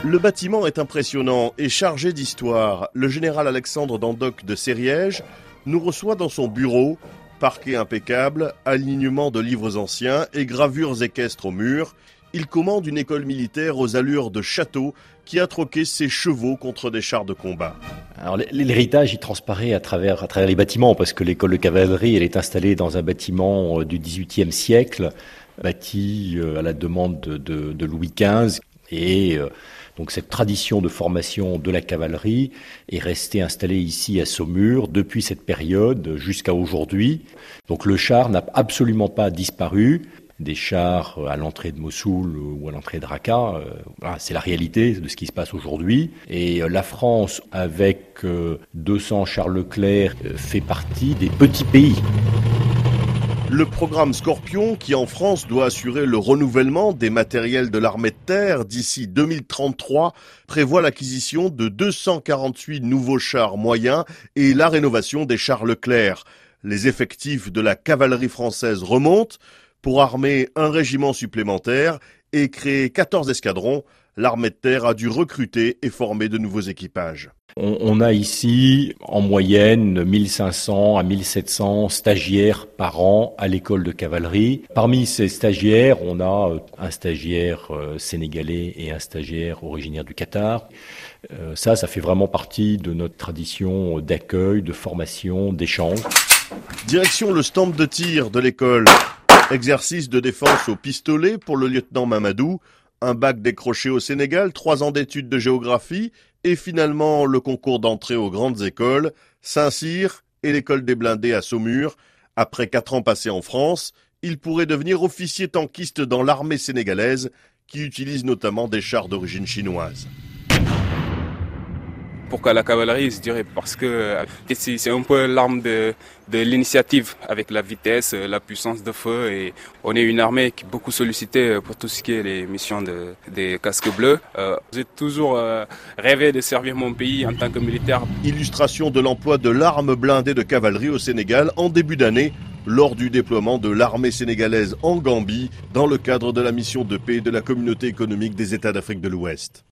Le bâtiment est impressionnant et chargé d'histoire. Le général Alexandre Dandoc de Sériège nous reçoit dans son bureau. Parquet impeccable, alignement de livres anciens et gravures équestres au mur. Il commande une école militaire aux allures de château qui a troqué ses chevaux contre des chars de combat. Alors l'héritage, il transparaît à travers les bâtiments, parce que l'école de cavalerie, elle est installée dans un bâtiment du XVIIIe siècle, bâti à la demande de Louis XV. Et donc cette tradition de formation de la cavalerie est restée installée ici à Saumur depuis cette période jusqu'à aujourd'hui. Donc le char n'a absolument pas disparu. Des chars à l'entrée de Mossoul ou à l'entrée de Raqqa, c'est la réalité de ce qui se passe aujourd'hui. Et la France, avec 200 chars Leclerc, fait partie des petits pays. Le programme Scorpion, qui en France doit assurer le renouvellement des matériels de l'armée de terre d'ici 2033, prévoit l'acquisition de 248 nouveaux chars moyens et la rénovation des chars Leclerc. Les effectifs de la cavalerie française remontent. Pour armer un régiment supplémentaire et créer 14 escadrons, l'armée de terre a dû recruter et former de nouveaux équipages. On a ici en moyenne 1500 à 1700 stagiaires par an à l'école de cavalerie. Parmi ces stagiaires, on a un stagiaire sénégalais et un stagiaire originaire du Qatar. Ça fait vraiment partie de notre tradition d'accueil, de formation, d'échange. Direction le stand de tir de l'école. Exercice de défense au pistolet pour le lieutenant Mamadou, un bac décroché au Sénégal, 3 ans d'études de géographie et finalement le concours d'entrée aux grandes écoles, Saint-Cyr et l'école des blindés à Saumur. Après 4 ans passés en France, il pourrait devenir officier tankiste dans l'armée sénégalaise qui utilise notamment des chars d'origine chinoise. Pourquoi la cavalerie, je dirais parce que c'est un peu l'arme de l'initiative avec la vitesse, la puissance de feu, et on est une armée qui est beaucoup sollicitée pour tout ce qui est les missions des casques bleus. J'ai toujours rêvé de servir mon pays en tant que militaire. Illustration de l'emploi de l'arme blindée de cavalerie au Sénégal en début d'année lors du déploiement de l'armée sénégalaise en Gambie dans le cadre de la mission de paix de la Communauté économique des États d'Afrique de l'Ouest.